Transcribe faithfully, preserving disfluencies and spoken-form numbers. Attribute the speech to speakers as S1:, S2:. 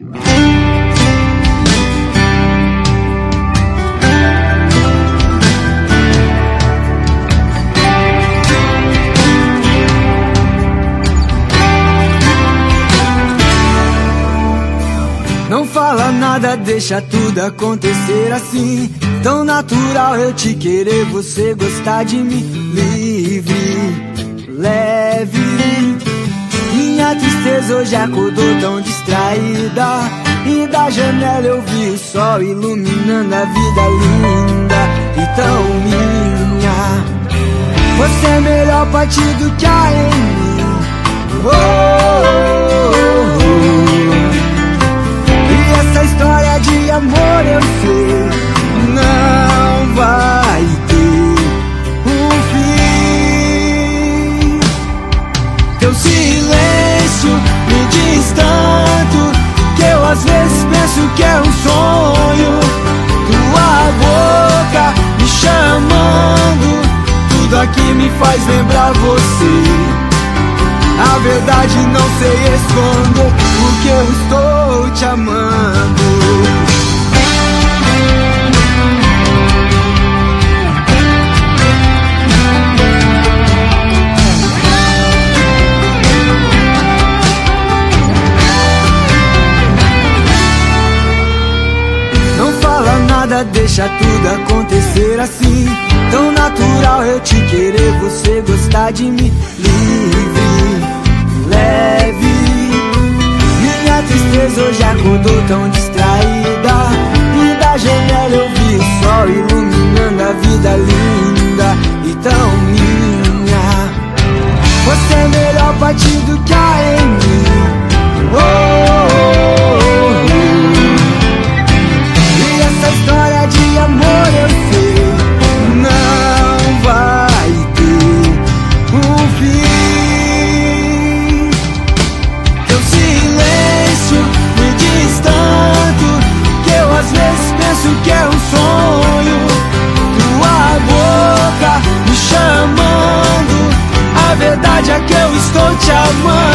S1: Não fala nada, deixa tudo acontecer assim. Tão natural eu te querer, você gostar de mim. Livre, leve. Minha tristeza hoje acordou tão distraída, e da janela eu vi o sol iluminando a vida linda e tão minha. Você é melhor pra ti do que a em mim. Oh, oh, oh, oh. Essa história de amor eu sei, não vai ter um fim. Teu silêncio me diz tanto, que eu às vezes penso que é um sonho. Tua boca me chamando, tudo aqui me faz lembrar você. A verdade não sei esconder, porque eu estou te amando. Não fala nada, deixa tudo acontecer assim. Tão natural eu te querer, você gostar de mim. Livre, leve. Minha tristeza hoje acordou tão distraída, e da janela eu vi o sol iluminando a vida linda e tão minha. Você é melhor pra ti do que a em mim. Oh, oh, oh, oh. E essa história de amor eu sei, não vai ter um fim. Teu silêncio me diz tanto, que eu às vezes penso que é um sonho. Tua boca me chamando, a verdade é que eu estou te amando.